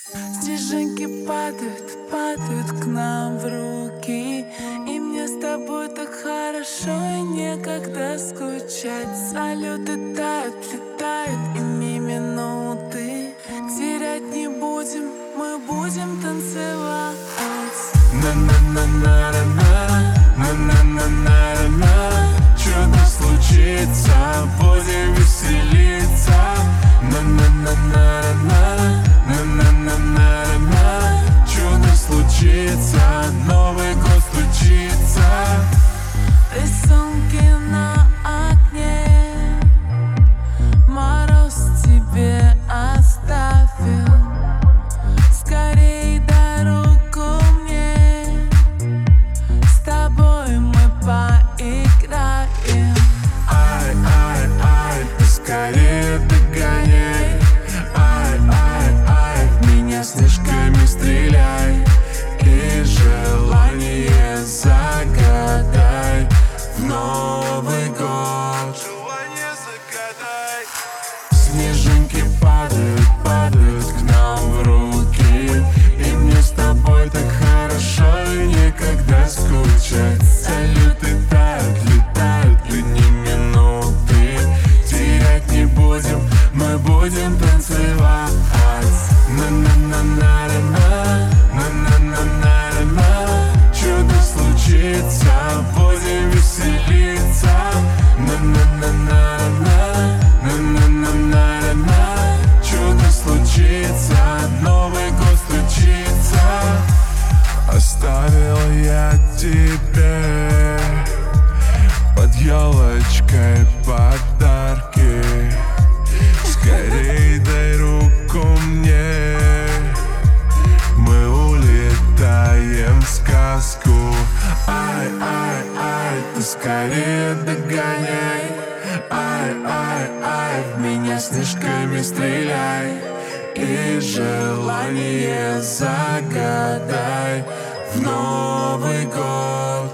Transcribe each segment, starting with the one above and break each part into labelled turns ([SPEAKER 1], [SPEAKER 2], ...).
[SPEAKER 1] Снежинки падают, падают к нам в руки, и мне с тобой так хорошо и некогда скучать. Салюты тают, летают, и ни минуты терять не будем, мы будем танцевать. На-на-на-на-на-на, на-на-на-на-на. Чудо случится, будем веселиться. На-на-на-на-на, на-на-на-на-на. Чудо случится, Новый год стучится. Рисунки на окне мороз тебе оставил. Скорей дай руку мне, с тобой мы поиграем. Ай, ай, ай, ты скорее догоняй. Ай, ай, ай, в меня снежками стреляй. И желание загадай в Новый год. Желание загадай. Снежинки падают, падают к нам в руки, и мне с тобой так хорошо и некогда скучать. Салюты тают, летают, и ни минуты терять не будем, мы будем танцевать. На-на-на-на-на-на, на-на-на-на-на. Чудо случится, будем веселиться. На-на-на-на-на, на-на-на-на-на. Чудо случится, Новый год стучится. Оставил я тебе под елочкой подарки. Скорей дай руку мне, мы улетаем в сказку. Ай, ай, ай, ты скорее догоняй. Ай, ай, ай, в меня снежками стреляй. И желание загадай в Новый год.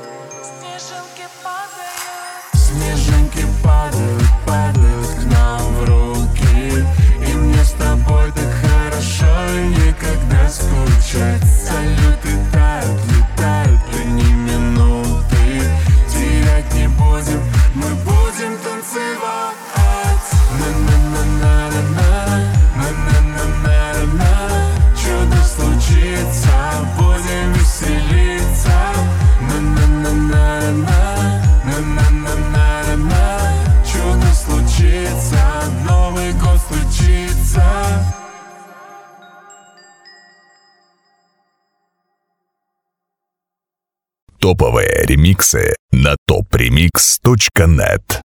[SPEAKER 1] Снежинки падают, падают к нам в руки, и мне с тобой так хорошо и некогда скучать. Салюты тают, летают, и ни минуты терять не будем, мы будем танцевать. На-на-на-на-на-на, на-на-на-на-на. Чудо случится, будем веселиться. На-на-на-на-на, на-на-на-на-на. Чудо случится, Новый год стучится.
[SPEAKER 2] Топовые ремиксы на topremix.net.